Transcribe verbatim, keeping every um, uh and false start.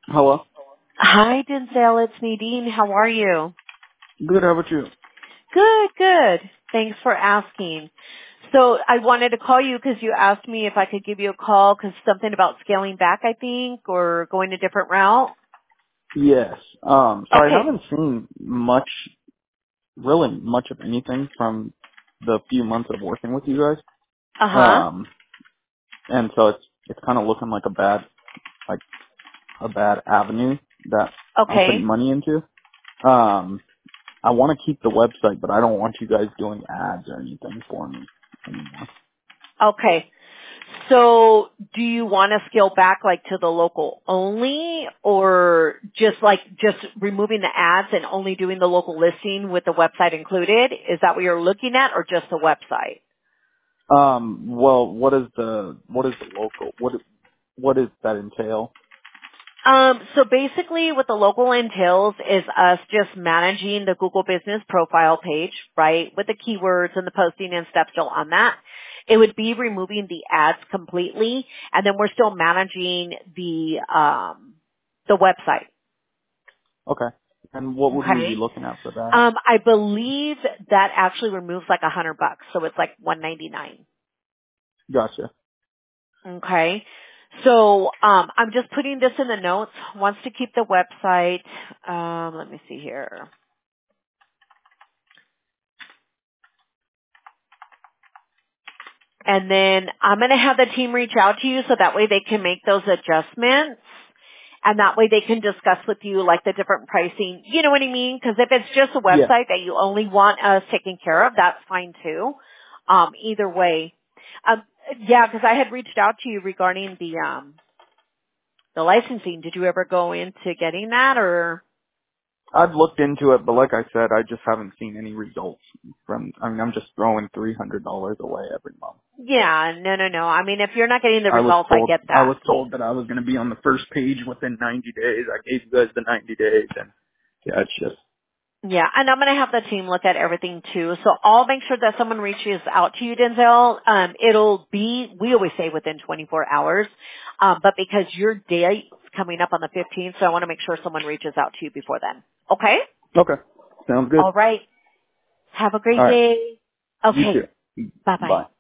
Hello? Hi, Denzel. It's Nadine. How are you? Good, how about you? Good, good. Thanks for asking. So I wanted to call you because you asked me if I could give you a call because something about scaling back, I think, or going a different route. Yes. Um, so I Okay. haven't seen much, really much of anything from the few months of working with you guys. Uh-huh. Um, and so it's, it's kind of looking like a bad, like a bad avenue that I'm putting Okay. money into. Um, I want to keep the website, but I don't want you guys doing ads or anything for me anymore. Okay. So do you want to scale back like to the local only or just like just removing the ads and only doing the local listing with the website included? Is that what you're looking at or just the website? Um, well, what is the, what is the local, what, what does that entail? Um, so basically what the local entails is us just managing the Google Business Profile page, right, with the keywords and the posting and stuff still on that. It would be removing the ads completely, and then we're still managing the, um, the website. Okay. And what would we be Okay. looking at for that? Um, I believe that actually removes like a hundred bucks, so it's like one ninety-nine. Gotcha. Okay. So um, I'm just putting this in the notes. Wants to keep the website. Um, let me see here. And then I'm going to have the team reach out to you so that way they can make those adjustments. And that way they can discuss with you like the different pricing. You know what I mean? Because if it's just a Yeah. website that you only want us taken care of, that's fine too. Um, either way. Um, yeah, because I had reached out to you regarding the um, the licensing. Did you ever go into getting that or? I've looked into it, but like I said, I just haven't seen any results from, I mean, I'm just throwing three hundred dollars away every month. Yeah, no, no, no. I mean, if you're not getting the I was results, I told, get I that. was told that I was going to be on the first page within ninety days. I gave you guys the ninety days and yeah, it's just, Yeah, and I'm going to have the team look at everything too. So I'll make sure that someone reaches out to you, Denzel. Um, it'll be, we always say within twenty-four hours, um, but because your date's coming up on the fifteenth, so I want to make sure someone reaches out to you before then. Okay? okay. Sounds good. All right. Have a All great right. day. You Okay. too. Bye-bye. Bye.